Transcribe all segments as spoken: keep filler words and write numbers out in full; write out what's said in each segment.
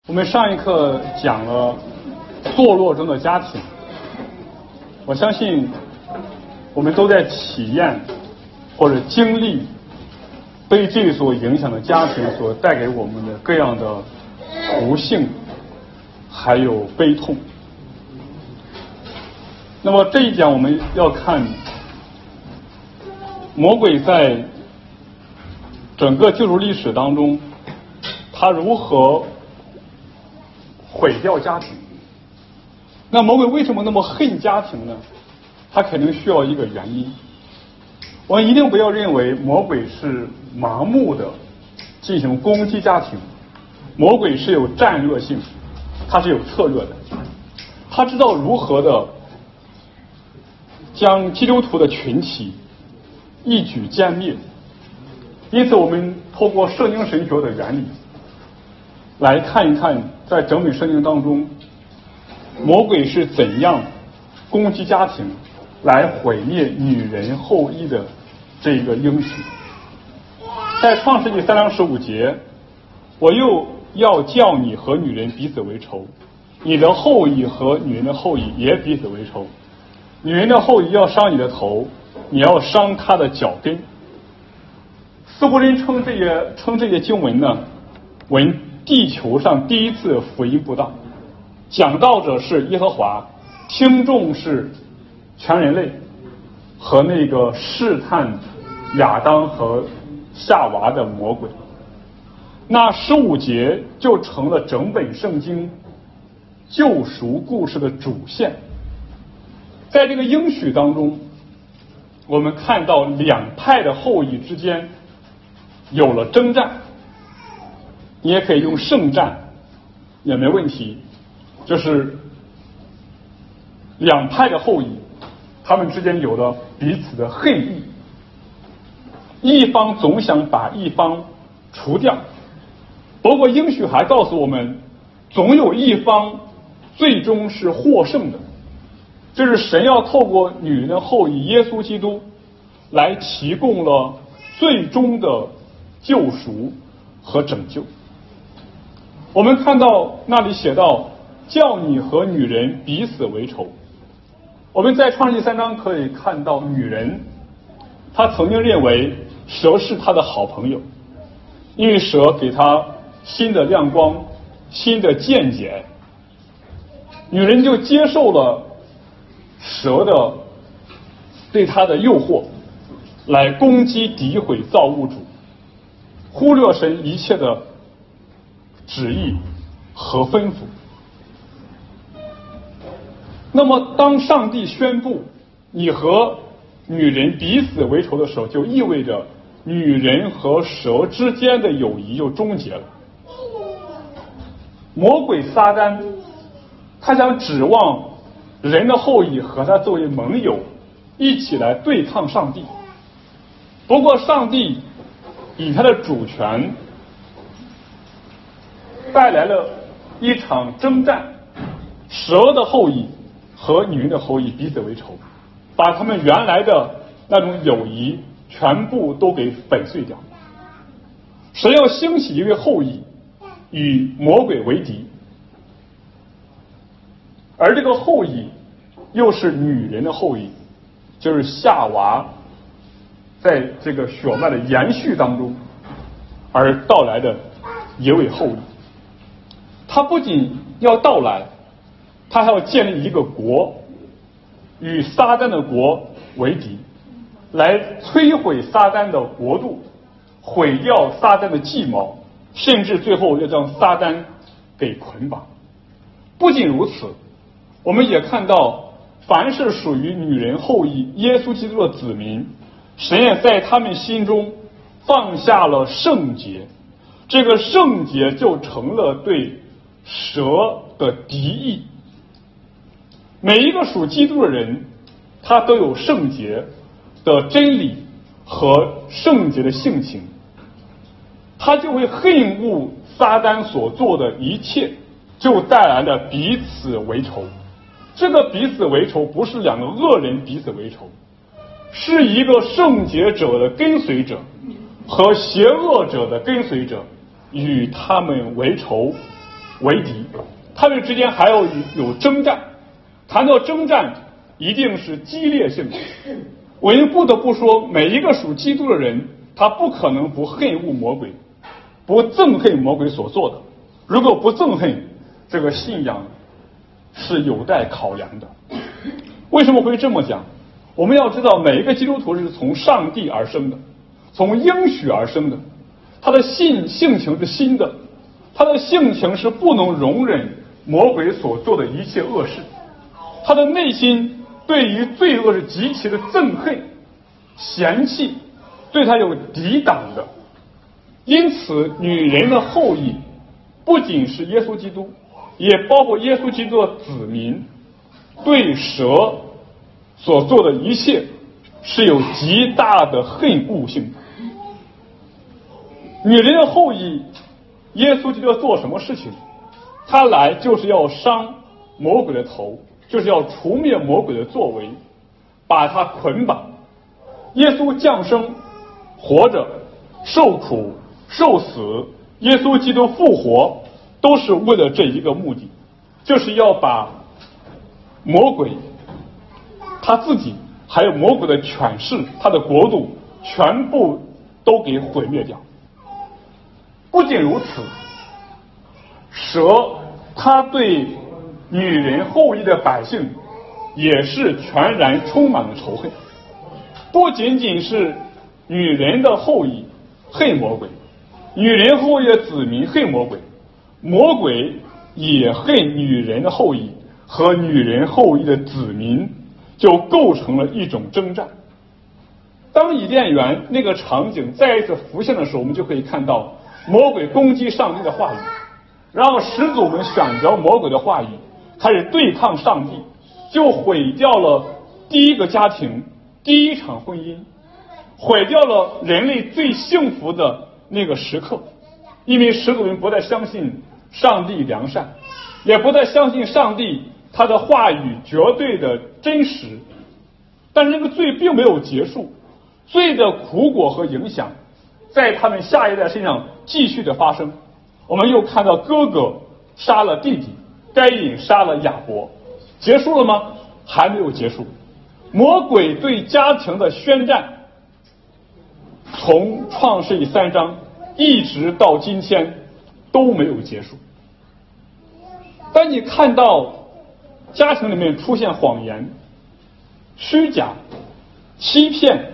我们上一课讲了堕落中的家庭，我相信我们都在体验或者经历被这所影响的家庭所带给我们的各样的不幸还有悲痛。那么这一讲我们要看魔鬼在整个救赎历史当中他如何毁掉家庭。那魔鬼为什么那么恨家庭呢？他肯定需要一个原因。我们一定不要认为魔鬼是盲目的进行攻击家庭，魔鬼是有战略性，他是有策略的，他知道如何的将基督徒的群体一举歼灭。因此我们透过圣经神学的原理来看一看，在整本圣经当中魔鬼是怎样攻击家庭来毁灭女人后裔的这一个应许。在创世纪三章十五节，我又要叫你和女人彼此为仇，你的后裔和女人的后裔也彼此为仇，女人的后裔要伤你的头，你要伤她的脚跟。似乎人称这些称这些经文呢为地球上第一次福音布道，讲道者是耶和华，听众是全人类和那个试探亚当和夏娃的魔鬼。那十五节就成了整本圣经救赎故事的主线。在这个应许当中，我们看到两派的后裔之间有了征战，你也可以用圣战也没问题，就是两派的后裔他们之间有了彼此的恨意，一方总想把一方除掉。不过应许还告诉我们，总有一方最终是获胜的，就是神要透过女人的后裔耶稣基督来提供了最终的救赎和拯救。我们看到那里写到叫你和女人彼此为仇。我们在创世记三章可以看到女人她曾经认为蛇是她的好朋友，因为蛇给她新的亮光新的见解，女人就接受了蛇的对她的诱惑来攻击诋毁造物主，忽略神一切的旨意和吩咐。那么当上帝宣布你和女人彼此为仇的时候，就意味着女人和蛇之间的友谊就终结了。魔鬼撒旦他想指望人的后裔和他作为盟友一起来对抗上帝，不过上帝以他的主权带来了一场征战，蛇的后裔和女人的后裔彼此为仇，把他们原来的那种友谊全部都给粉碎掉。神要兴起一位后裔与魔鬼为敌，而这个后裔又是女人的后裔，就是夏娃在这个血脉的延续当中而到来的一位后裔。他不仅要到来，他还要建立一个国，与撒旦的国为敌，来摧毁撒旦的国度，毁掉撒旦的计谋，甚至最后要将撒旦给捆绑。不仅如此，我们也看到凡是属于女人后裔耶稣基督的子民，神也在他们心中放下了圣洁，这个圣洁就成了对蛇的敌意。每一个属基督的人，他都有圣洁的真理和圣洁的性情，他就会恨恶撒旦所做的一切，就带来了彼此为仇。这个彼此为仇不是两个恶人彼此为仇，是一个圣洁者的跟随者和邪恶者的跟随者与他们为仇， 为敌，他们之间还要有征战。谈到征战，一定是激烈性的。我们不得不说，每一个属基督的人，他不可能不恨恶魔鬼，不憎恨魔鬼所做的。如果不憎恨，这个信仰是有待考量的。为什么会这么讲？我们要知道，每一个基督徒是从上帝而生的，从应许而生的，他的性性情是新的，他的性情是不能容忍魔鬼所做的一切恶事，他的内心对于罪恶是极其的憎恨、嫌弃，对他有抵挡的。因此，女人的后裔不仅是耶稣基督，也包括耶稣基督的子民，对蛇所做的一切是有极大的恨恶性的。女人的后裔，耶稣基督要做什么事情？他来就是要伤魔鬼的头，就是要除灭魔鬼的作为，把他捆绑。耶稣降生、活着、受苦、受死，耶稣基督复活，都是为了这一个目的，就是要把魔鬼他自己还有魔鬼的权势，他的国度全部都给毁灭掉。不仅如此，蛇他对女人后裔的百姓也是全然充满了仇恨。不仅仅是女人的后裔恨魔鬼，女人后裔的子民恨魔鬼，魔鬼也恨女人的后裔和女人后裔的子民，就构成了一种征战。当伊甸园那个场景再一次浮现的时候，我们就可以看到魔鬼攻击上帝的话语，然后始祖们选择魔鬼的话语，开始对抗上帝，就毁掉了第一个家庭，第一场婚姻，毁掉了人类最幸福的那个时刻。因为始祖们不再相信上帝良善，也不再相信上帝他的话语绝对的真实。但是这个罪并没有结束，罪的苦果和影响在他们下一代身上继续的发生。我们又看到哥哥杀了弟弟，该隐杀了亚伯，结束了吗？还没有结束。魔鬼对家庭的宣战，从创世记三章一直到今天都没有结束。当你看到家庭里面出现谎言、虚假、欺骗、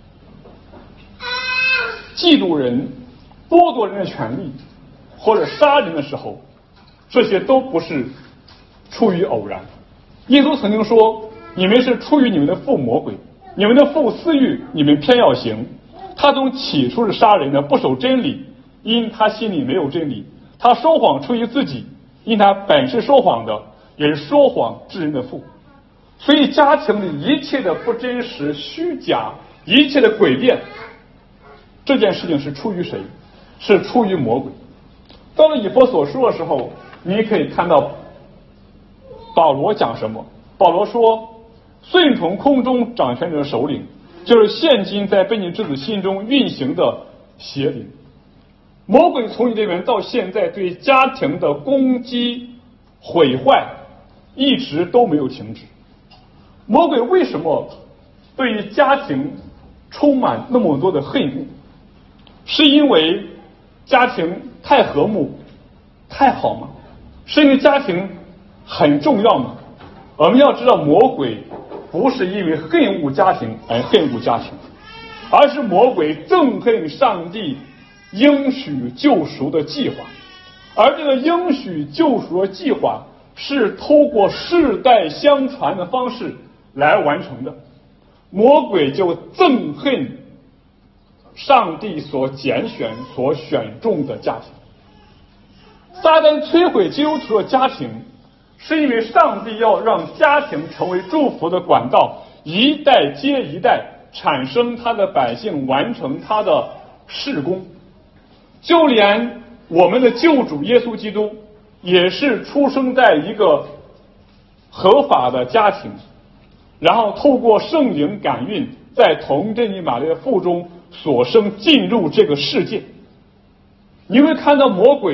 嫉妒人、剥夺人的权利或者杀人的时候，这些都不是出于偶然。耶稣曾经说，你们是出于你们的父魔鬼，你们的父私欲，你们偏要行。他从起初是杀人的，不守真理，因他心里没有真理。他说谎出于自己，因他本是说谎的，也是说谎之人的父。所以家庭里一切的不真实、虚假，一切的诡辩，这件事情是出于谁？是出于魔鬼。到了以弗所书的时候，你可以看到保罗讲什么。保罗说，顺从空中掌权者的首领，就是现今在悖逆之子心中运行的邪灵。魔鬼从你这边到现在对家庭的攻击毁坏一直都没有停止。魔鬼为什么对于家庭充满那么多的恨恶？是因为家庭太和睦太好吗？是因为家庭很重要吗？我们要知道，魔鬼不是因为恨恶家庭而恨恶家庭，而是魔鬼憎恨上帝应许救赎的计划。而这个应许救赎的计划是透过世代相传的方式来完成的。魔鬼就憎恨上帝所拣选所选中的家庭。撒旦摧毁基督徒的家庭，是因为上帝要让家庭成为祝福的管道，一代接一代产生他的百姓，完成他的事工。就连我们的救主耶稣基督也是出生在一个合法的家庭，然后透过圣灵感孕，在童贞女玛利亚腹中所生，进入这个世界。你会看到魔鬼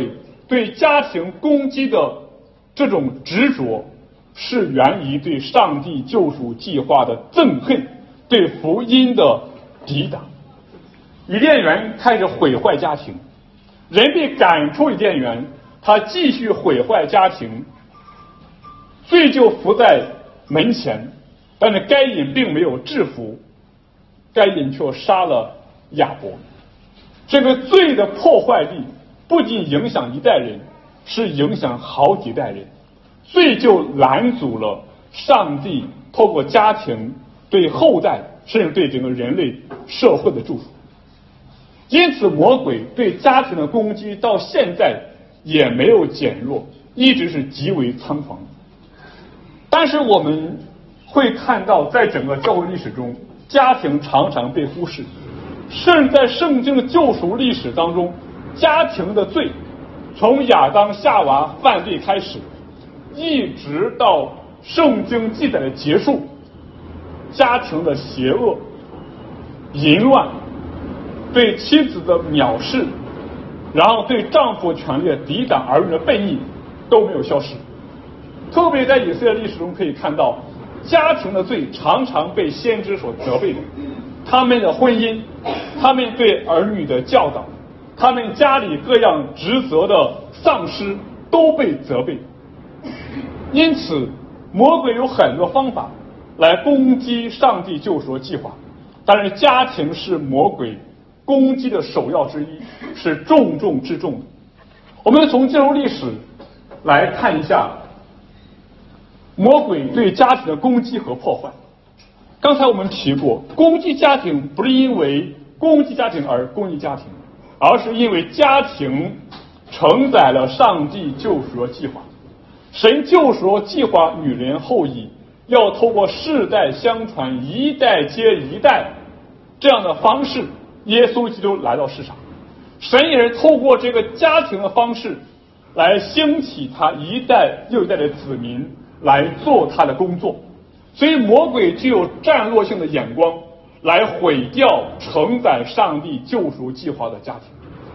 对家庭攻击的这种执着，是源于对上帝救赎计划的憎恨，对福音的抵挡。伊甸园开始毁坏家庭，人被赶出伊甸园，他继续毁坏家庭，罪就伏在门前。但是该隐并没有制服，该隐却杀了亚伯。这个罪的破坏力不仅影响一代人，是影响好几代人。罪就拦阻了上帝透过家庭对后代甚至对整个人类社会的祝福。因此魔鬼对家庭的攻击到现在也没有减弱，一直是极为猖狂。但是我们会看到，在整个教会历史中，家庭常常被忽视，甚至在圣经的救赎历史当中，家庭的罪从亚当夏娃犯罪开始，一直到圣经记载的结束，家庭的邪恶、淫乱、对妻子的藐视，然后对丈夫权力的抵挡、儿女的悖逆都没有消失。特别在以色列历史中可以看到，家庭的罪常常被先知所责备的，他们的婚姻，他们对儿女的教导，他们家里各样职责的丧失都被责备。因此魔鬼有很多方法来攻击上帝救赎计划，但是家庭是魔鬼攻击的首要之一，是重中之重的。我们从进入历史来看一下魔鬼对家庭的攻击和破坏。刚才我们提过，攻击家庭不是因为攻击家庭而攻击家庭，而是因为家庭承载了上帝救赎的计划。神救赎计划女人后裔要透过世代相传，一代接一代这样的方式，耶稣基督来到世上。神也是透过这个家庭的方式来兴起他一代又一代的子民来做他的工作。所以魔鬼具有战略性的眼光，来毁掉承载上帝救赎计划的家庭。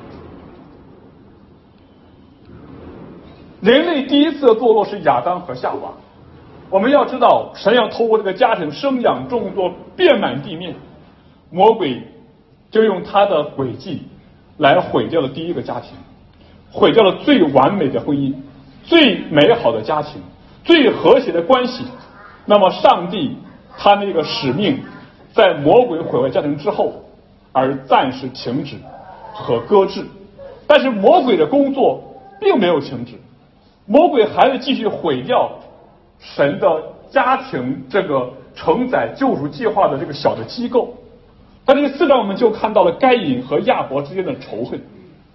人类第一次的堕落是亚当和夏娃。我们要知道，神要透过这个家庭生养众多，遍满地面，魔鬼就用他的诡计来毁掉了第一个家庭，毁掉了最完美的婚姻，最美好的家庭，最和谐的关系。那么上帝他那个使命在魔鬼毁坏家庭之后而暂时停止和搁置，但是魔鬼的工作并没有停止，魔鬼还是继续毁掉神的家庭这个承载救赎计划的这个小的机构。在这个四章我们就看到了该隐和亚伯之间的仇恨。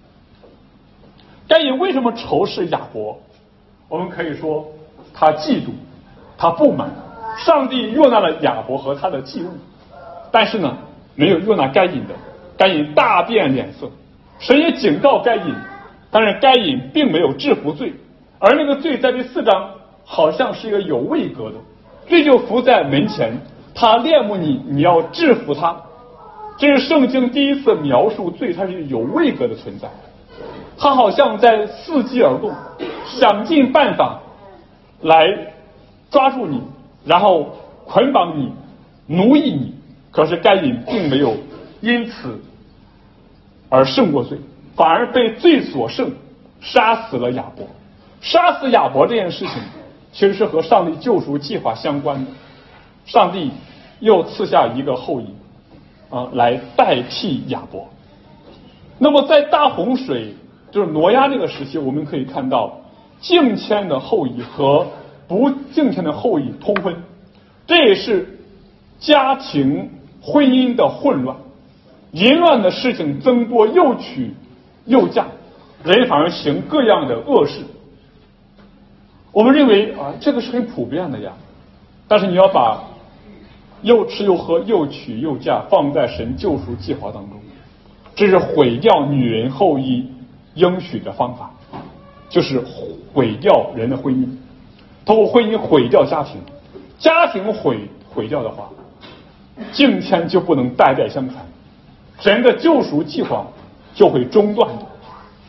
该隐为什么仇视亚伯？我们可以说他嫉妒，他不满。上帝悦纳了亚伯和他的祭物，但是呢没有悦纳该隐的。该隐大变脸色，神也警告该隐，但是该隐并没有制服罪，而那个罪在这四章好像是一个有位格的，罪就伏在门前，他恋慕你，你要制服他。这是圣经第一次描述罪，它是有位格的存在，他好像在伺机而动，想尽办法来抓住你，然后捆绑你，奴役你。可是该隐并没有因此而胜过罪，反而被罪所胜，杀死了亚伯。杀死亚伯这件事情其实是和上帝救赎计划相关的，上帝又赐下一个后裔啊，来代替亚伯。那么在大洪水就是挪亚这个时期，我们可以看到敬虔的后裔和不敬虔的后裔通婚，这也是家庭婚姻的混乱，淫乱的事情增多，又娶又嫁，人反而行各样的恶事。我们认为啊，这个是很普遍的呀，但是你要把又吃又喝又娶又嫁放在神救赎计划当中，这是毁掉女人后裔应许的方法，就是毁掉人的婚姻，通过婚姻毁掉家庭，家庭毁毁掉的话，敬虔就不能代代相传，神的救赎计划就会中断。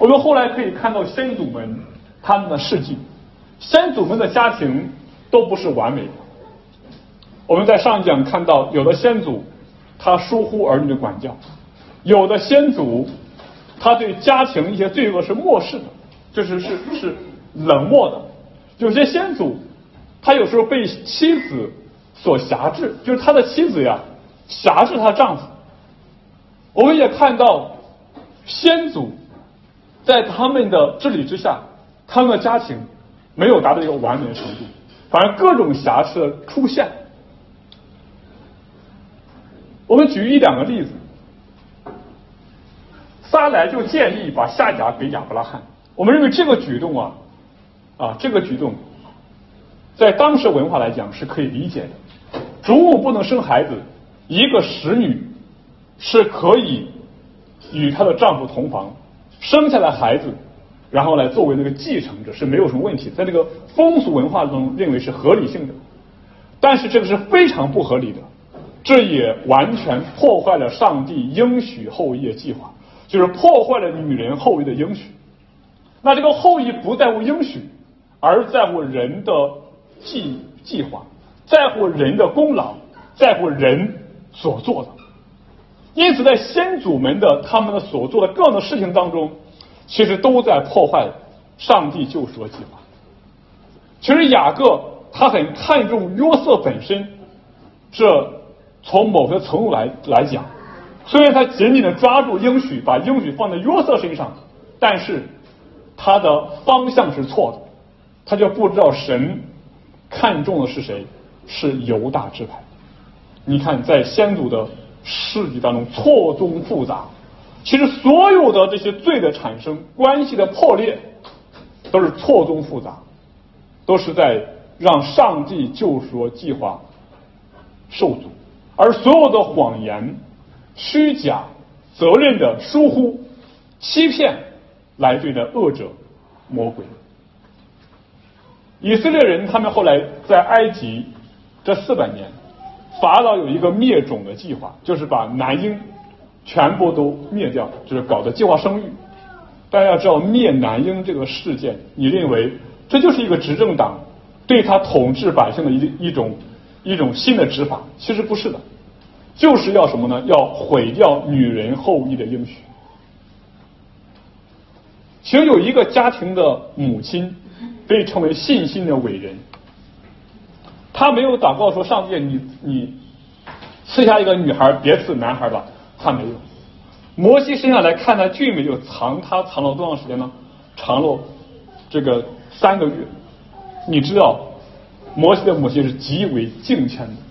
我们后来可以看到先祖们他们的事迹，先祖们的家庭都不是完美的。我们在上一讲看到，有的先祖他疏忽儿女的管教，有的先祖他对家庭一些罪恶是漠视的，就是是是冷漠的。有些先祖他有时候被妻子所辖制，就是他的妻子呀辖制他丈夫。我们也看到先祖在他们的治理之下，他们的家庭没有达到一个完美的程度，反而各种瑕疵的出现。我们举一两个例子，撒莱就建议把夏甲给亚伯拉罕。我们认为这个举动啊，啊，这个举动在当时文化来讲是可以理解的。主母不能生孩子，一个使女是可以与她的丈夫同房，生下来孩子，然后来作为那个继承者是没有什么问题，在这个风俗文化中认为是合理性的。但是这个是非常不合理的，这也完全破坏了上帝应许后裔的计划，就是破坏了女人后裔的应许。那这个后裔不在乎应许，而在乎人的计计划，在乎人的功劳，在乎人所做的。因此在先祖们的他们的所做的各样的事情当中，其实都在破坏上帝救赎的计划。其实雅各他很看重约瑟本身，这从某些程度来来讲，虽然他紧紧的抓住应许，把应许放在约瑟身上，但是他的方向是错的，他就不知道神看重的是谁，是犹大支派。你看在先祖的事迹当中错综复杂，其实所有的这些罪的产生，关系的破裂，都是错综复杂，都是在让上帝救赎计划受阻，而所有的谎言、虚假、责任的疏忽、欺骗，来对待恶者魔鬼。以色列人他们后来在埃及这四百年，法老有一个灭种的计划，就是把男婴全部都灭掉，就是搞的计划生育。大家要知道，灭男婴这个事件，你认为这就是一个执政党对他统治百姓的一一种一种新的执法？其实不是的，就是要什么呢？要毁掉女人后裔的应许。其实有一个家庭的母亲被称为信心的伟人，他没有祷告说上帝你你赐下一个女孩，别赐男孩吧，他没有。摩西生下来看他俊美，就藏他藏了多长时间呢？藏了这个三个月。你知道摩西的母亲是极为敬虔的。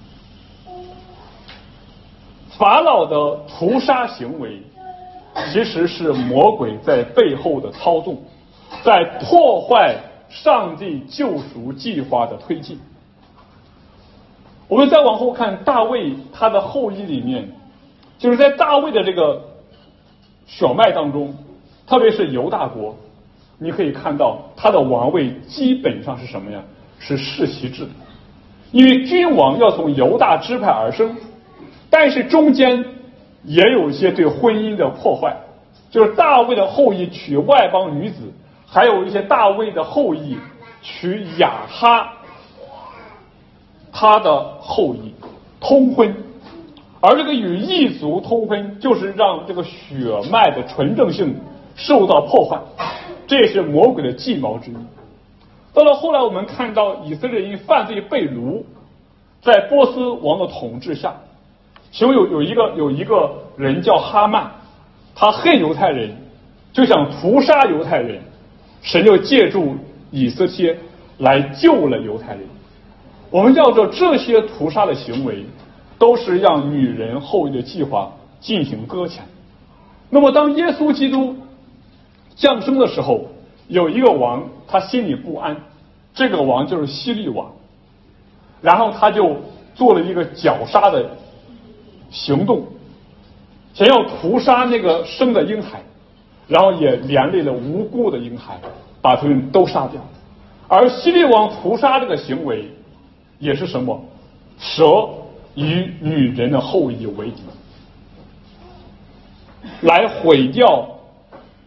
法老的屠杀行为其实是魔鬼在背后的操纵，在破坏上帝救赎计划的推进。我们再往后看大卫他的后裔里面，就是在大卫的这个血脉当中，特别是犹大国，你可以看到他的王位基本上是什么呀？是世袭制的。因为君王要从犹大支派而生，但是中间也有一些对婚姻的破坏，就是大卫的后裔娶外邦女子，还有一些大卫的后裔娶亚哈他的后裔通婚，而这个与异族通婚，就是让这个血脉的纯正性受到破坏，这也是魔鬼的计谋之一。到了后来，我们看到以色列因犯罪被掳，在波斯王的统治下，其中有有一个有一个人叫哈曼，他恨犹太人，就想屠杀犹太人，神就借助以斯帖来救了犹太人。我们要知道，这些屠杀的行为都是让女人后裔的计划进行搁浅。那么当耶稣基督降生的时候，有一个王他心里不安，这个王就是希律王，然后他就做了一个绞杀的行动，想要屠杀那个生的婴孩，然后也连累了无辜的婴孩，把他们都杀掉。而希律王屠杀这个行为也是什么？蛇与女人的后裔为敌，来毁掉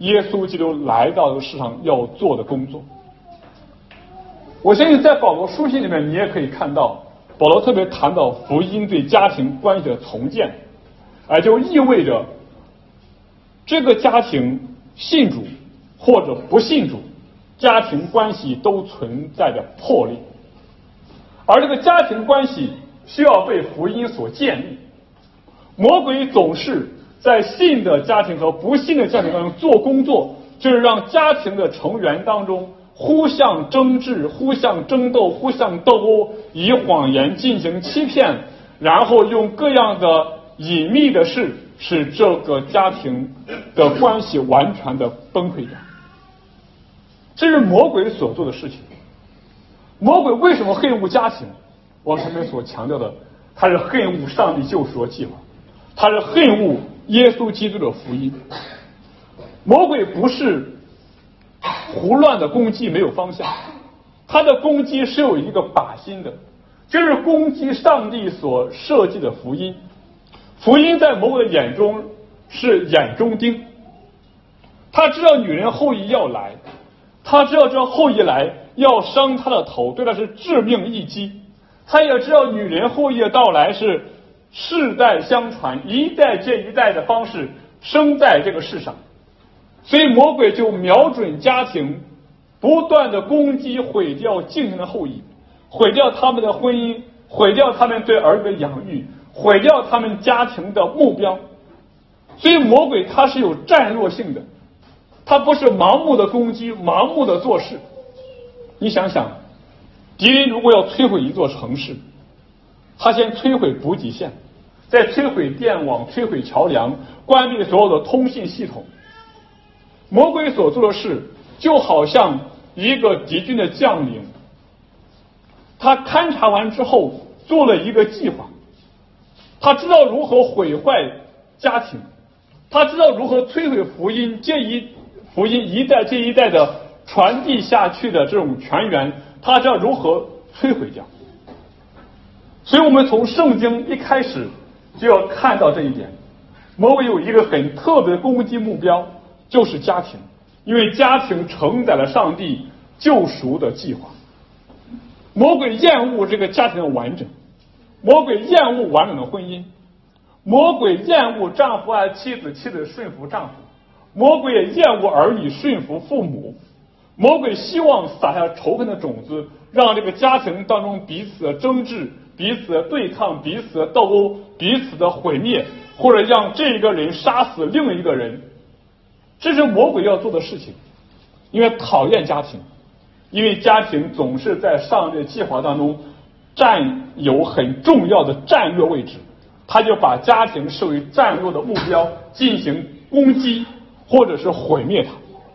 耶稣基督来到这个世上要做的工作。我相信在保罗书信里面，你也可以看到保罗特别谈到福音对家庭关系的重建，哎，就意味着这个家庭信主或者不信主，家庭关系都存在着破裂，而这个家庭关系需要被福音所建立。魔鬼总是在信的家庭和不信的家庭当中做工作，就是让家庭的成员当中互相争执、互相争斗、互相斗殴，以谎言进行欺骗，然后用各样的隐秘的事使这个家庭的关系完全的崩溃掉。这是魔鬼所做的事情。魔鬼为什么恨恶家庭？我前面所强调的，他是恨恶上帝救赎的计划，他是恨恶耶稣基督的福音。魔鬼不是胡乱的攻击，没有方向，他的攻击是有一个靶心的，就是攻击上帝所设计的福音。福音在魔鬼的眼中是眼中钉，他知道女人后裔要来，他知道这后裔来要伤他的头，对他是致命一击。他也知道女人后裔的到来是世代相传，一代接一代的方式生在这个世上，所以魔鬼就瞄准家庭，不断的攻击毁掉敬虔的后裔，毁掉他们的婚姻，毁掉他们对儿女的养育，毁掉他们家庭的目标。所以魔鬼他是有战略性的，他不是盲目的攻击，盲目的做事。你想想，敌人如果要摧毁一座城市，他先摧毁补给线，再摧毁电网，摧毁桥梁，关闭所有的通信系统。魔鬼所做的事就好像一个敌军的将领，他勘察完之后做了一个计划，他知道如何毁坏家庭，他知道如何摧毁福音，接一福音一代接一代的传递下去的这种泉源，他知道如何摧毁掉。所以我们从圣经一开始就要看到这一点，魔鬼有一个很特别的攻击目标，就是家庭，因为家庭承载了上帝救赎的计划。魔鬼厌恶这个家庭的完整，魔鬼厌恶完整的婚姻，魔鬼厌恶丈夫爱妻子，妻子顺服丈夫，魔鬼也厌恶儿女顺服父母。魔鬼希望撒下仇恨的种子，让这个家庭当中彼此的争执，彼此的对抗，彼此的斗殴，彼此的毁灭，或者让这一个人杀死另一个人。这是魔鬼要做的事情。因为讨厌家庭，因为家庭总是在上帝的计划当中占有很重要的战略位置，他就把家庭视为战略的目标，进行攻击或者是毁灭它。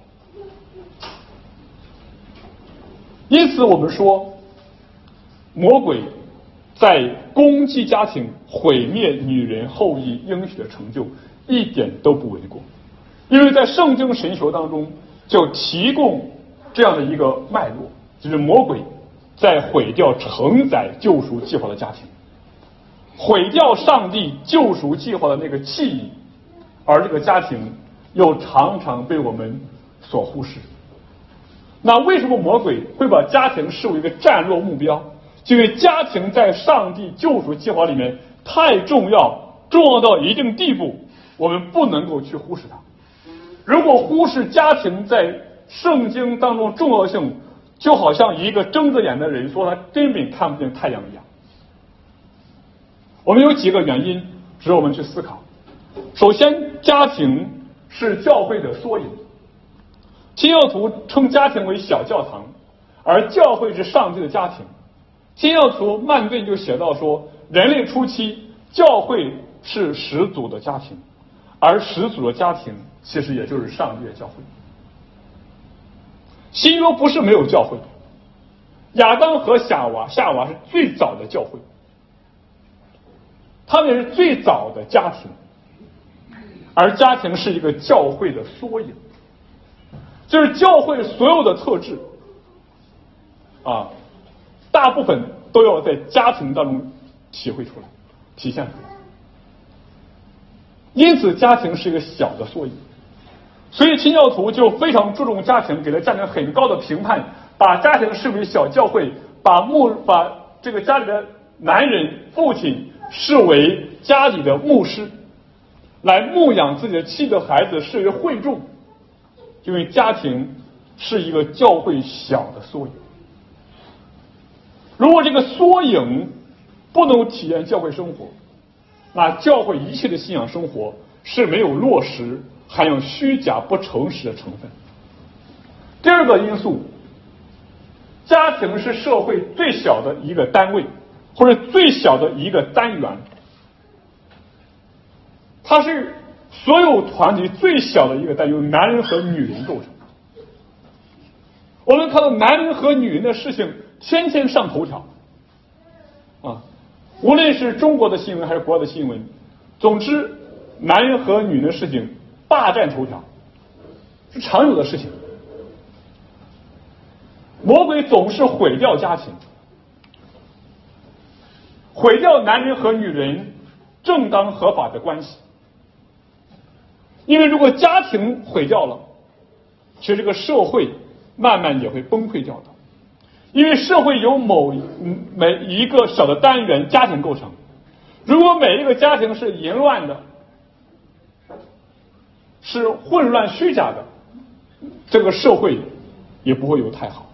因此我们说，魔鬼在攻击家庭，毁灭女人后裔应许的成就，一点都不为过。因为在圣经神学当中就提供这样的一个脉络，就是魔鬼在毁掉承载救赎计划的家庭，毁掉上帝救赎计划的那个记忆，而这个家庭又常常被我们所忽视。那为什么魔鬼会把家庭视为一个战略目标？就因为家庭在上帝救赎计划里面太重要，重要到一定地步，我们不能够去忽视它。如果忽视家庭在圣经当中重要性，就好像一个睁着眼的人说他根本看不见太阳一样。我们有几个原因值得我们去思考。首先，家庭是教会的缩影。新教徒称家庭为小教堂，而教会是上帝的家庭。新教徒曼顿就写到说，人类初期教会是始祖的家庭，而始祖的家庭其实也就是上帝的教会。新约不是没有教会，亚当和夏娃夏娃是最早的教会，他们是最早的家庭，而家庭是一个教会的缩影，就是教会所有的特质啊，大部分都要在家庭当中体会出来，体现出来。因此家庭是一个小的缩影。 所以清教徒就非常注重家庭，给了家庭很高的评判，把家庭视为小教会，把牧把这个家里的男人父亲视为家里的牧师，来牧养自己的妻子孩子，视为会众，因为家庭是一个教会小的缩影。如果这个缩影不能体验教会生活，那教会一切的信仰生活是没有落实，含有虚假不诚实的成分。第二个因素，家庭是社会最小的一个单位，或者最小的一个单元，它是所有团体最小的一个单元，由男人和女人构成。我们看到男人和女人的事情天天上头条啊，无论是中国的新闻还是国外的新闻，总之男人和女人的事情霸占头条，是常有的事情。魔鬼总是毁掉家庭，毁掉男人和女人正当合法的关系。因为如果家庭毁掉了，其实这个社会慢慢也会崩溃掉的。因为社会由某每一个小的单元家庭构成，如果每一个家庭是淫乱的，是混乱虚假的，这个社会也不会有太好。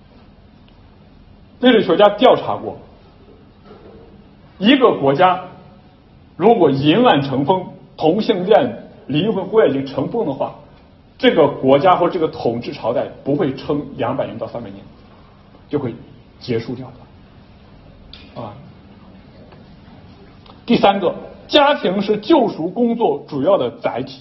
历史学家调查过，一个国家如果淫乱成风，同性恋离婚婚外情成风的话，这个国家或这个统治朝代不会撑两百年到三百年，就会结束掉的啊。第三个，家庭是救赎工作主要的载体。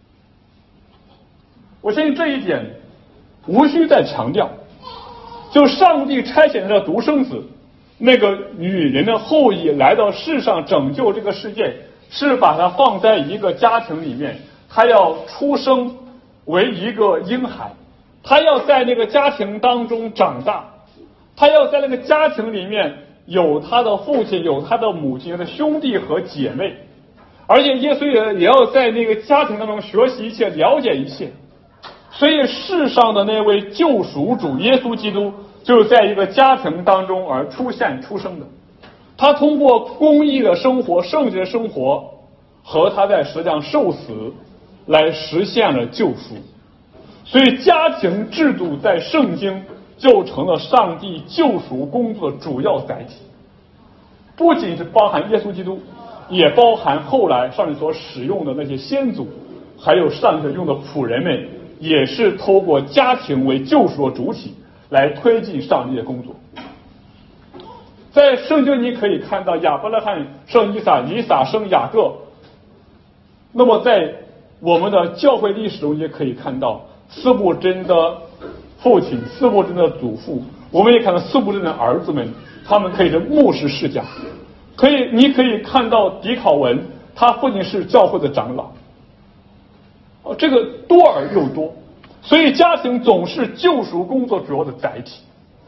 我相信这一点无需再强调，就上帝差遣的独生子，那个女人的后裔来到世上拯救这个世界，是把它放在一个家庭里面，他要出生为一个婴孩，他要在那个家庭当中长大，他要在那个家庭里面有他的父亲，有他的母亲，他的兄弟和姐妹，而且耶稣也也要在那个家庭当中学习一切，了解一切。所以世上的那位救赎主耶稣基督就是在一个家庭当中而出现出生的，他通过公义的生活、圣洁的生活和他在十字架上受死来实现了救赎。所以家庭制度在圣经就成了上帝救赎工作的主要载体，不仅是包含耶稣基督，也包含后来上帝所使用的那些先祖，还有上帝用的仆人们，也是透过家庭为救赎的主体来推进上帝的工作。在圣经你可以看到亚伯拉罕生以撒，以撒生雅各，那么在我们的教会历史中也可以看到司布真的父亲、司布真的祖父，我们也看到司布真的儿子们，他们可以是牧师世家，可以你可以看到狄考文，他父亲是教会的长老，哦，这个多而又多，所以家庭总是救赎工作主要的载体，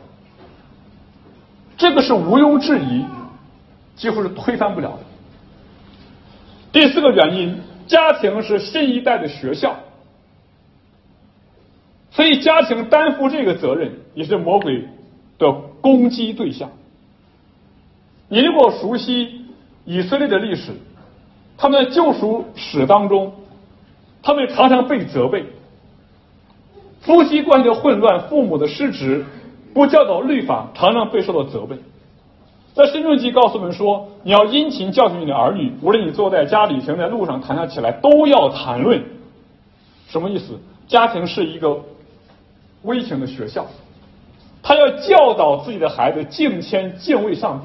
这个是毋庸置疑，几乎是推翻不了的。第四个原因，家庭是新一代的学校，所以家庭担负这个责任也是魔鬼的攻击对象。你如果熟悉以色列的历史，他们在救赎史当中，他们常常被责备，夫妻关系的混乱，父母的失职，不教导律法，常常被受到责备。在申命记告诉我们说，你要殷勤教训你的儿女，无论你坐在家里，行在路上，谈他起来，都要谈论。什么意思？家庭是一个微型的学校，他要教导自己的孩子敬虔敬畏上帝。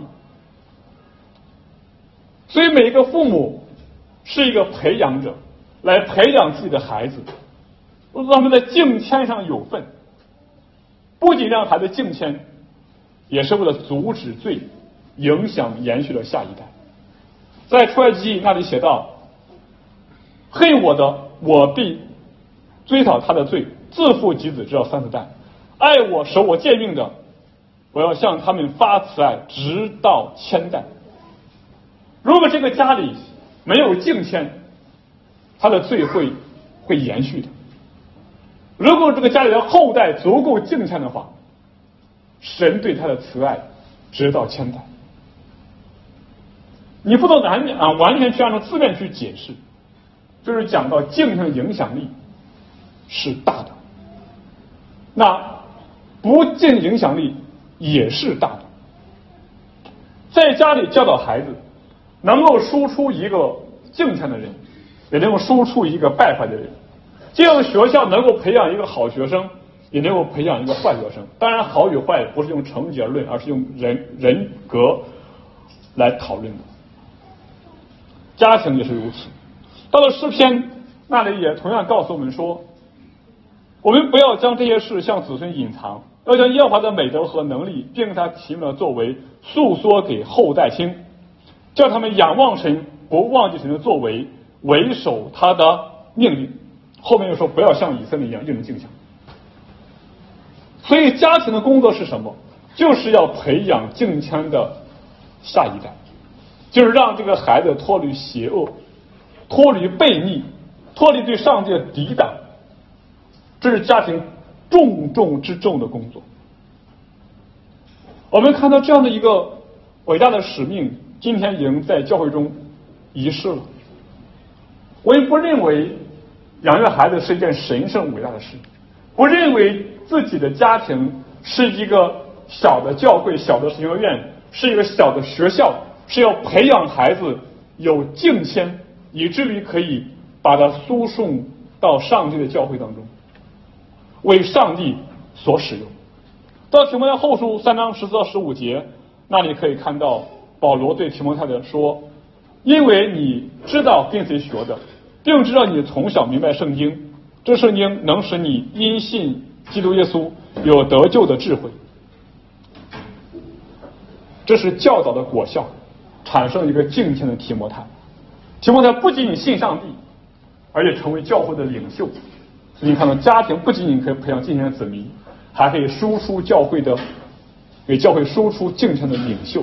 所以每个父母是一个培养者，来培养自己的孩子，让他们在敬虔上有份，不仅让孩子敬虔，也是为了阻止罪，影响延续了下一代。在出埃及记那里写道，恨我的，我必追讨他的罪，自父及子，直到三四代；爱我守我诫命的，我要向他们发慈爱，直到千代。如果这个家里没有敬虔，他的罪会会延续的。 如果这个家里的后代足够敬虔的话，神对他的慈爱直到千代。你不能完啊完全去按照字面去解释，就是讲到敬虔的影响力是大的，那不敬影响力也是大的。在家里教导孩子，能够输出一个敬虔的人，也能够输出一个败坏的人。这样学校能够培养一个好学生，也能够培养一个坏学生。当然，好与坏不是用成绩而论，而是用人人格来讨论的。家庭也是如此。到了诗篇那里，也同样告诉我们说，我们不要将这些事向子孙隐藏，要将耶和华的美德和能力，并他奇妙的作为诉说给后代听，叫他们仰望神，不忘记神的作为，维守他的命令。后面又说，不要像以色列一样硬敬强。所以家庭的工作是什么？就是要培养敬虔的下一代，就是让这个孩子脱离邪恶，脱离悖逆，脱离对上帝的抵挡。这是家庭重中之重的工作。我们看到这样的一个伟大的使命，今天已经在教会中遗失了。我也不认为养育孩子是一件神圣伟大的事，不认为自己的家庭是一个小的教会、小的神学院，是一个小的学校，是要培养孩子有敬虔，以至于可以把它输送到上帝的教会当中，为上帝所使用。到提摩太后书三章十四到十五节，那里可以看到保罗对提摩太的说，因为你知道跟谁学的，并知道你从小明白圣经，这圣经能使你因信基督耶稣有得救的智慧。这是教导的果效，产生一个敬虔的提摩太。提摩太不仅仅信上帝，而且成为教会的领袖。所以你看到家庭不仅仅可以培养敬虔的子民，还可以输出教会的，给教会输出敬虔的领袖。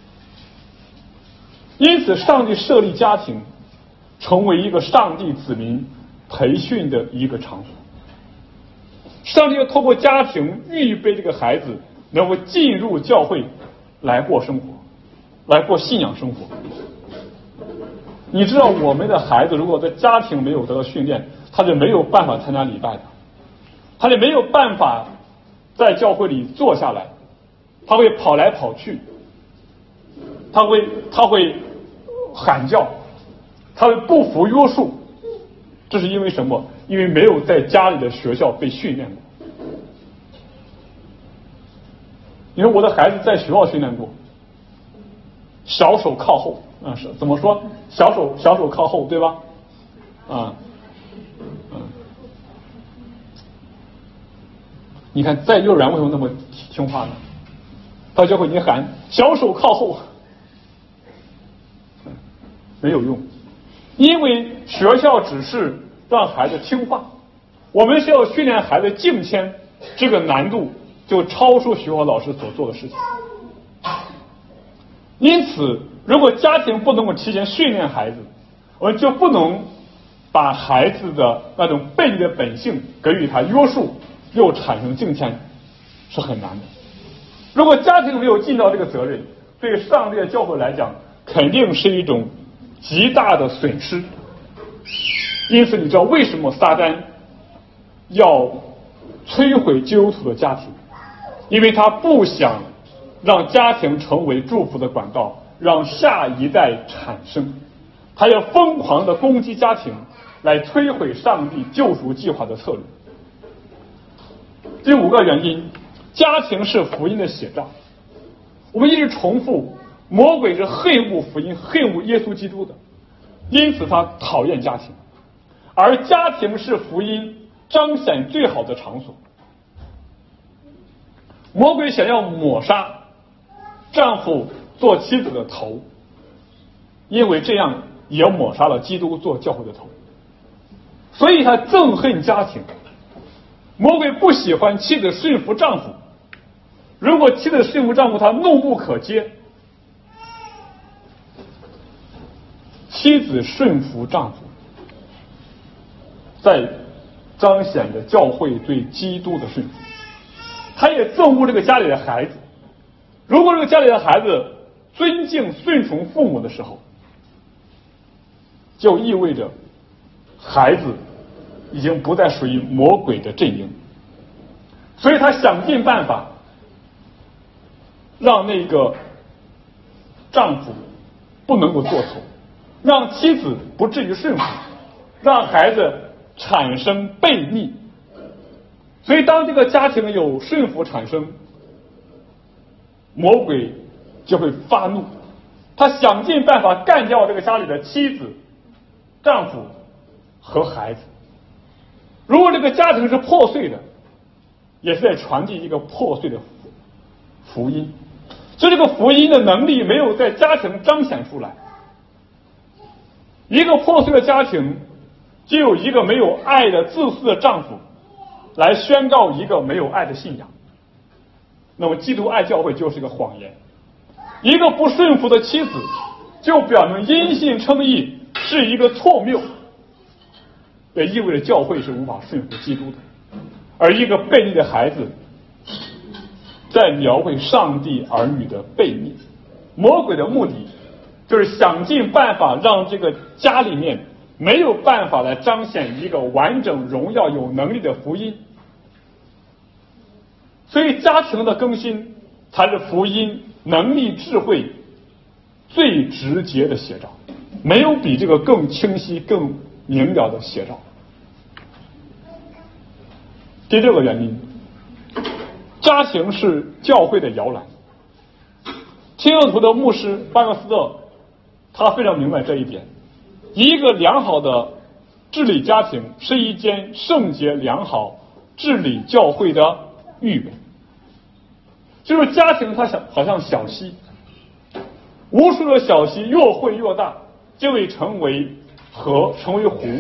因此上帝设立家庭成为一个上帝子民培训的一个场所。上帝要透过家庭预备这个孩子能够进入教会来过生活，来过信仰生活。你知道我们的孩子如果在家庭没有得到训练，他就没有办法参加礼拜的，他就没有办法在教会里坐下来，他会跑来跑去，他会他会喊叫，他会不服约束。这是因为什么？因为没有在家里的学校被训练过。你说我的孩子在学校训练过，小手靠后啊，是怎么说？小手小手靠后，对吧？啊，嗯，你看在幼儿园为什么那么听话呢？到教会你喊小手靠后，没有用，因为学校只是让孩子听话，我们需要训练孩子敬谦，这个难度就超出学校老师所做的事情。因此，如果家庭不能够提前训练孩子，我们就不能把孩子的那种悖逆的本性给予他约束，又产生敬谦，是很难的。如果家庭没有尽到这个责任，对上帝的教会来讲，肯定是一种极大的损失。因此，你知道为什么撒旦要摧毁基督徒的家庭？因为他不想让家庭成为祝福的管道，让下一代产生。他要疯狂的攻击家庭，来摧毁上帝救赎计划的策略。第五个原因，家庭是福音的写照。我们一直重复，魔鬼是恨恶福音、恨恶耶稣基督的，因此他讨厌家庭。而家庭是福音彰显最好的场所。魔鬼想要抹杀丈夫做妻子的头，因为这样也抹杀了基督做教会的头，所以他憎恨家庭。魔鬼不喜欢妻子顺服丈夫，如果妻子顺服丈夫，他怒不可遏。妻子顺服丈夫，在彰显着教会对基督的顺服。他也憎恶这个家里的孩子。如果这个家里的孩子尊敬顺从父母的时候，就意味着孩子已经不再属于魔鬼的阵营。所以他想尽办法让那个丈夫不能够做错，让妻子不至于顺服，让孩子产生悖逆。所以当这个家庭有顺服产生，魔鬼就会发怒，他想尽办法干掉这个家里的妻子、丈夫和孩子。如果这个家庭是破碎的，也是在传递一个破碎的福音。所以这个福音的能力没有在家庭彰显出来。一个破碎的家庭，就有一个没有爱的自私的丈夫来宣告一个没有爱的信仰。那么基督爱教会就是一个谎言。一个不顺服的妻子就表明因信称义是一个错谬，也意味着教会是无法顺服基督的。而一个悖逆的孩子在描绘上帝儿女的悖逆。魔鬼的目的就是想尽办法让这个家里面没有办法来彰显一个完整、荣耀、有能力的福音。所以家庭的更新才是福音能力、智慧最直接的写照，没有比这个更清晰、更明了的写照。第六个原因，家庭是教会的摇篮。天佑图的牧师巴克斯特他非常明白这一点。一个良好的治理家庭是一间圣洁良好治理教会的预备。就是家庭它像好像小溪，无数的小溪越汇越大，就会成为河，成为湖，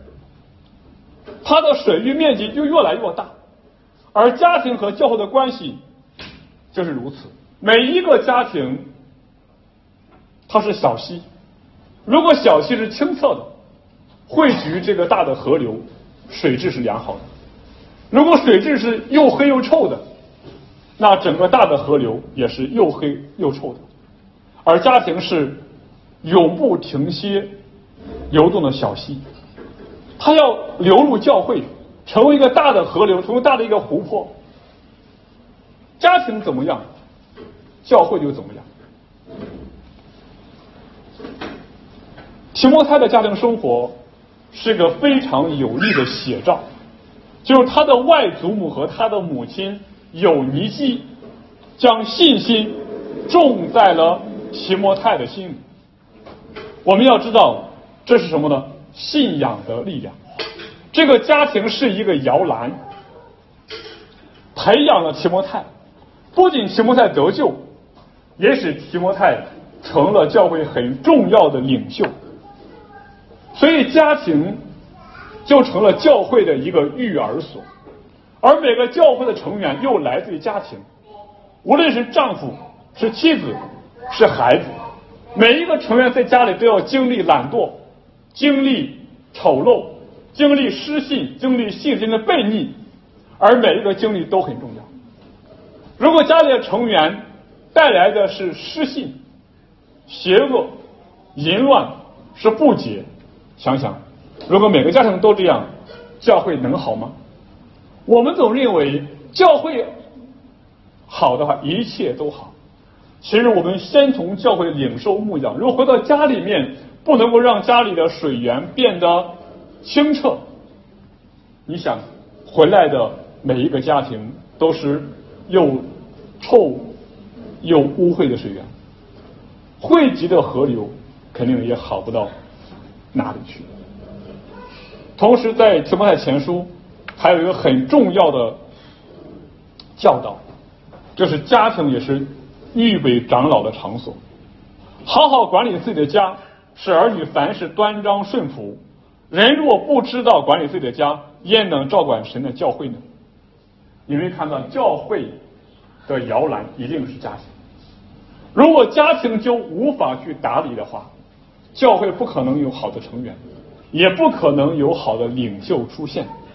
它的水域面积就越来越大。而家庭和教会的关系就是如此。每一个家庭它是小溪，如果小溪是清澈的，汇聚这个大的河流，水质是良好的。如果水质是又黑又臭的，那整个大的河流也是又黑又臭的。而家庭是永不停歇游动的小溪，它要流入教会，成为一个大的河流，成为大的一个湖泊。家庭怎么样，教会就怎么样。提摩太的家庭生活是个非常有力的写照，就是他的外祖母和他的母亲有尼基将信心种在了提摩太的心里。我们要知道这是什么呢？信仰的力量。这个家庭是一个摇篮，培养了提摩太，不仅提摩太得救，也使提摩太成了教会很重要的领袖。所以家庭就成了教会的一个育儿所，而每个教会的成员又来自于家庭，无论是丈夫、是妻子、是孩子，每一个成员在家里都要经历懒惰，经历丑陋，经历失信，经历信心的悖逆，而每一个经历都很重要。如果家里的成员带来的是失信、邪恶、淫乱，是不洁，想想如果每个家庭都这样，教会能好吗？我们总认为教会好的话一切都好，其实我们先从教会领受牧养。如果回到家里面不能够让家里的水源变得清澈，你想回来的每一个家庭都是又臭又污秽的水源，汇集的河流肯定也好不到哪里去。同时在提摩太前书还有一个很重要的教导，就是家庭也是预备长老的场所。好好管理自己的家，使儿女凡事端庄顺服。人若不知道管理自己的家，焉能照管神的教会呢？你会看到教会的摇篮一定是家庭。如果家庭就无法去打理的话，教会不可能有好的成员，也不可能有好的领袖出现。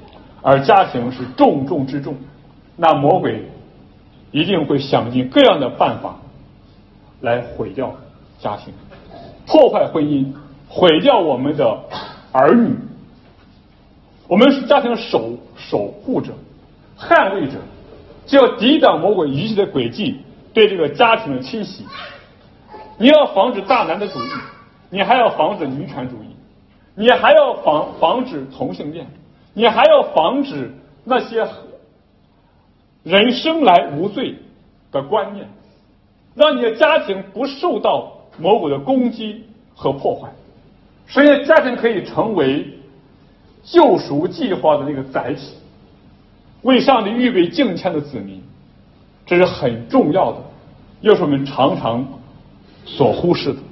而家庭是重中之重，那魔鬼一定会想尽各样的办法来毁掉家庭，破坏婚姻，毁掉我们的儿女。我们是家庭的守守护者、捍卫者，就要抵挡魔鬼一切的诡计对这个家庭的侵袭。你要防止大男的主义，你还要防止女权主义，你还要防防止同性恋，你还要防止那些人生来无罪的观念，让你的家庭不受到魔鬼的攻击和破坏。所以家庭可以成为救赎计划的那个载体，为上帝预备敬虔的子民，这是很重要的，又是我们常常所忽视的。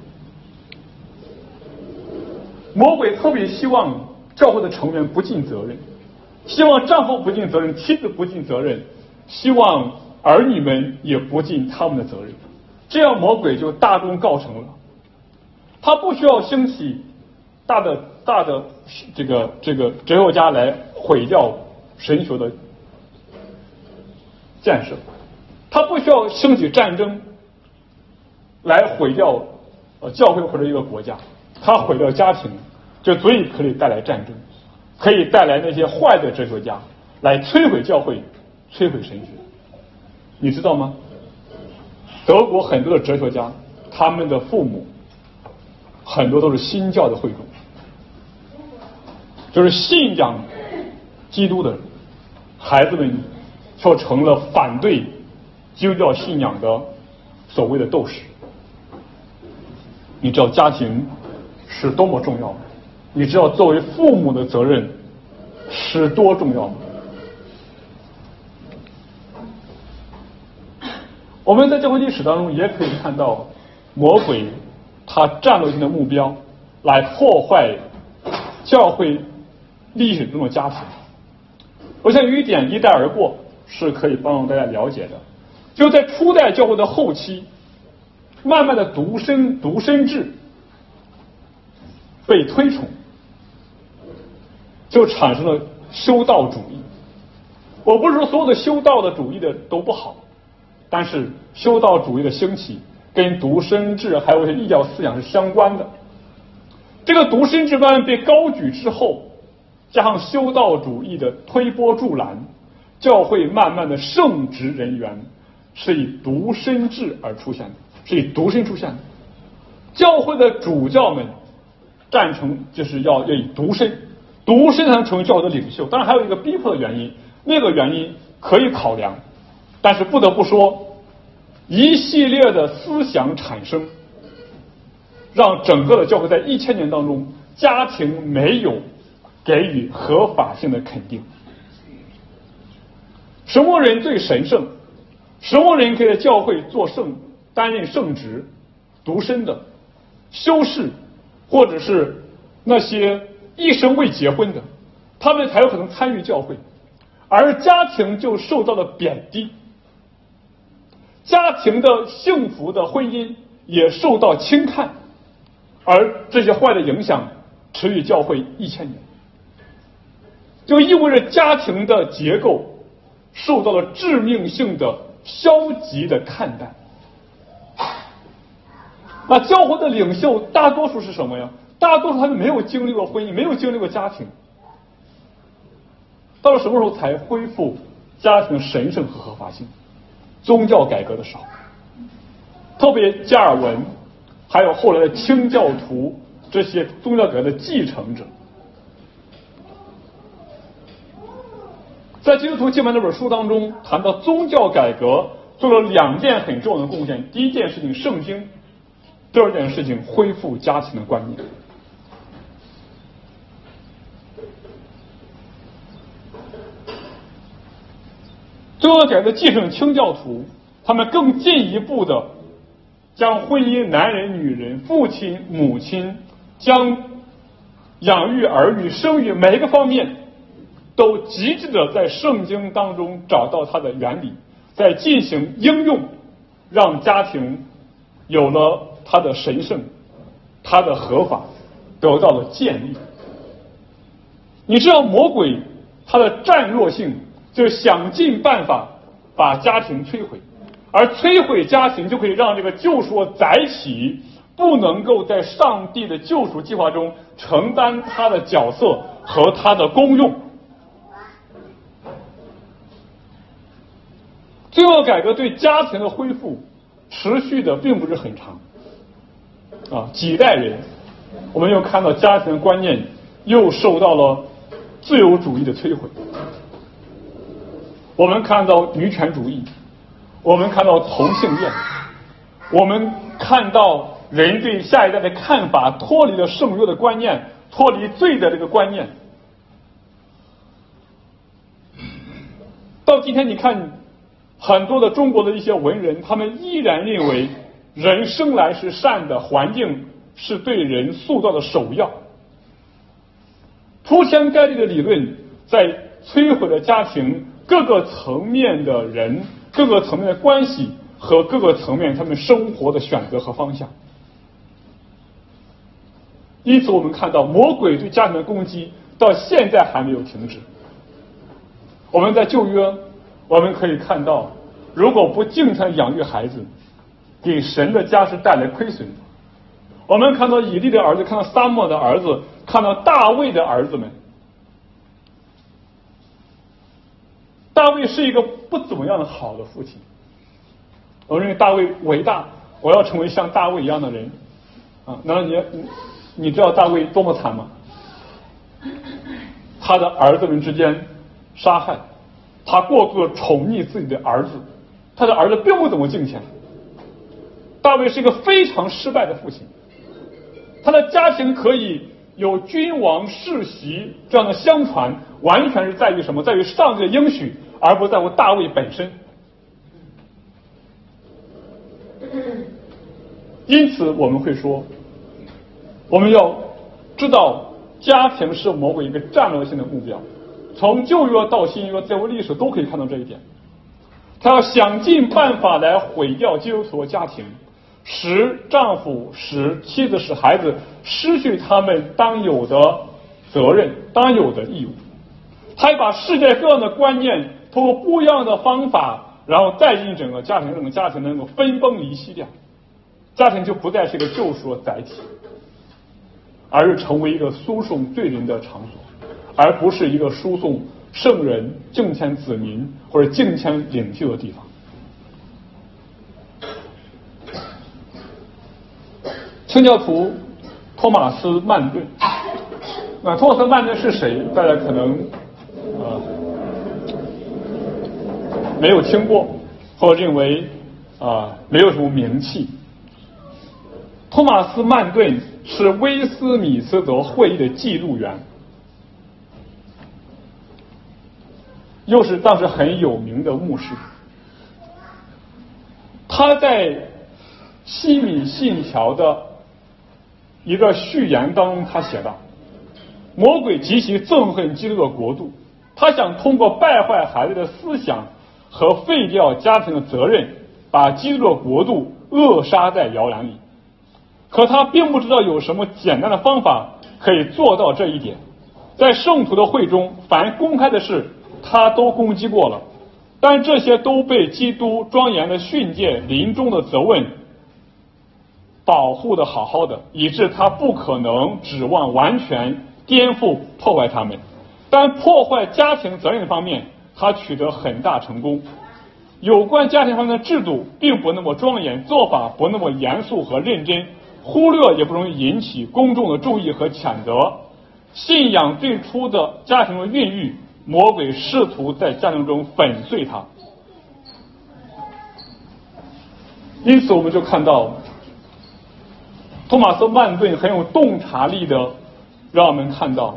魔鬼特别希望教会的成员不尽责任，希望丈夫不尽责任，妻子不尽责任，希望儿女们也不尽他们的责任，这样魔鬼就大功告成了。他不需要兴起大的大的这个这个哲学家来毁掉神学的建设，他不需要兴起战争来毁掉呃教会或者一个国家，他毁掉家庭就足以可以带来战争，可以带来那些坏的哲学家来摧毁教会，摧毁神学。你知道吗？德国很多的哲学家，他们的父母很多都是新教的会众，就是信仰基督的人，孩子们就成了反对基督教信仰的所谓的斗士。你知道家庭是多么重要吗？你知道作为父母的责任是多重要吗？我们在教会历史当中也可以看到魔鬼他战略性的目标来破坏教会历史中的家庭。我想有一点一带而过是可以帮助大家了解的，就在初代教会的后期，慢慢的独身独身制被推崇，就产生了修道主义。我不是说所有的修道的主义的都不好，但是修道主义的兴起跟独身制还有一些异教思想是相关的。这个独身制慢慢被高举之后，加上修道主义的推波助澜，教会慢慢的圣职人员是以独身制而出现的，是以独身出现的。教会的主教们赞成就是要要以独身，独身才能成为教会的领袖。当然还有一个逼迫的原因，那个原因可以考量，但是不得不说，一系列的思想产生，让整个的教会在一千年当中，家庭没有给予合法性的肯定。什么人最神圣？什么人可以在教会做圣，担任圣职？独身的、修士，或者是那些一生未结婚的，他们才有可能参与教会，而家庭就受到了贬低，家庭的幸福的婚姻也受到轻看，而这些坏的影响持续教会一千年，就意味着家庭的结构受到了致命性的消极的看待。那教会的领袖大多数是什么呀？大多数他们没有经历过婚姻，没有经历过家庭，到了什么时候才恢复家庭的神圣和合法性？宗教改革的时候，特别加尔文还有后来的清教徒这些宗教改革的继承者，在基督徒进门那本书当中谈到宗教改革做了两件很重要的贡献。第一件事情圣经，第二件事情恢复家庭的观念。宗教改革的继承清教徒，他们更进一步的将婚姻、男人、女人、父亲、母亲，将养育儿女、生育每一个方面都极致的在圣经当中找到它的原理，在进行应用，让家庭有了它的神圣，它的合法得到了建立。你知道魔鬼他的战略性就是想尽办法把家庭摧毁，而摧毁家庭就可以让这个救赎载体不能够在上帝的救赎计划中承担他的角色和他的功用。罪恶改革对家庭的恢复持续的并不是很长啊，几代人，我们又看到家庭的观念又受到了自由主义的摧毁。我们看到女权主义，我们看到同性恋，我们看到人对下一代的看法脱离了圣约的观念，脱离罪的这个观念。到今天你看很多的中国的一些文人，他们依然认为人生来是善的，环境是对人塑造的首要。铺天盖地的理论在摧毁了家庭各个层面的人、各个层面的关系和各个层面他们生活的选择和方向。因此我们看到魔鬼对家庭的攻击到现在还没有停止。我们在旧约我们可以看到，如果不敬虔养育孩子，给神的家是带来亏损的。我们看到以利的儿子，看到撒母耳的儿子，看到大卫的儿子们。大卫是一个不怎么样的好的父亲，我认为大卫伟大，我要成为像大卫一样的人啊！难道你你你知道大卫多么惨吗？他的儿子们之间杀害，他过度的宠溺自己的儿子，他的儿子并不怎么敬虔。大卫是一个非常失败的父亲，他的家庭可以有君王世袭这样的相传，完全是在于什么？在于上帝的应许，而不在乎大卫本身。因此我们会说，我们要知道家庭是魔鬼一个战略性的目标，从旧约到新约，在我历史都可以看到这一点。他要想尽办法来毁掉基督徒的家庭，使丈夫、使妻子、使孩子失去他们当有的责任、当有的义务。他要把世界各样的观念通过不一样的方法，然后带进整个家庭，整个家庭能够分崩离析掉，家庭就不再是一个救赎的载体，而是成为一个输送罪人的场所，而不是一个输送圣人、敬虔子民或者敬虔领袖的地方。清教徒托马斯曼顿，那托马斯曼顿是谁？大家可能呃没有听过，或者认为啊、呃、没有什么名气。托马斯曼顿是威斯敏斯特会议的记录员，又是当时很有名的牧师。他在西敏信条的一个序言当中，他写道：魔鬼极其憎恨基督的国度，他想通过败坏孩子的思想和废掉家庭的责任，把基督的国度扼杀在摇篮里。可他并不知道有什么简单的方法可以做到这一点。在圣徒的会中，凡公开的事他都攻击过了，但这些都被基督庄严的训诫、临终的责问保护的好好的，以致他不可能指望完全颠覆破坏他们。但破坏家庭责任方面他取得很大成功。有关家庭方面的制度并不那么庄严，做法不那么严肃和认真，忽略也不容易引起公众的注意和谴责。信仰最初的家庭的孕育，魔鬼试图在家庭中粉碎它。因此我们就看到托马斯曼顿很有洞察力的让我们看到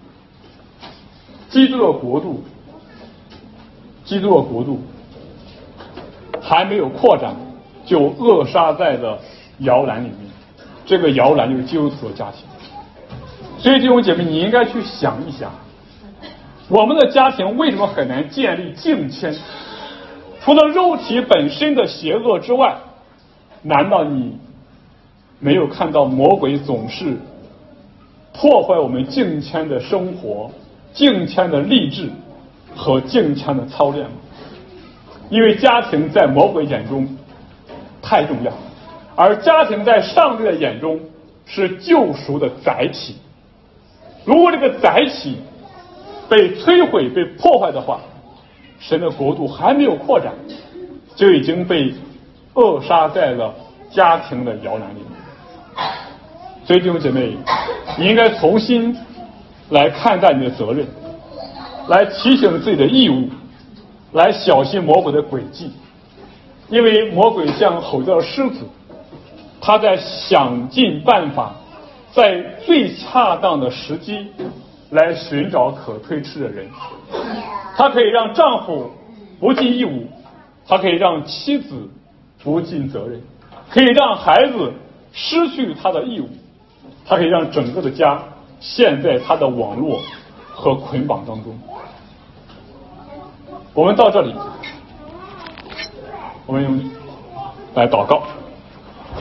基督的国度基督的国度还没有扩展，就扼杀在了摇篮里面。这个摇篮就是基督徒的家庭。所以弟兄姐妹，你应该去想一想，我们的家庭为什么很难建立敬虔？除了肉体本身的邪恶之外，难道你没有看到魔鬼总是破坏我们敬虔的生活， 敬虔的励志和敬虔的操练吗？因为家庭在魔鬼眼中太重要，而家庭在上帝的眼中是救赎的载体。如果这个载体被摧毁、被破坏的话，神的国度还没有扩展，就已经被扼杀在了家庭的摇篮里。所以弟兄姐妹，你应该重新来看待你的责任，来提醒自己的义务，来小心魔鬼的诡计。因为魔鬼像吼叫的狮子，他在想尽办法，在最恰当的时机来寻找可推吃的人。他可以让丈夫不尽义务，他可以让妻子不尽责任，可以让孩子失去他的义务，他可以让整个的家陷在他的网络和捆绑当中。我们到这里，我们来祷告。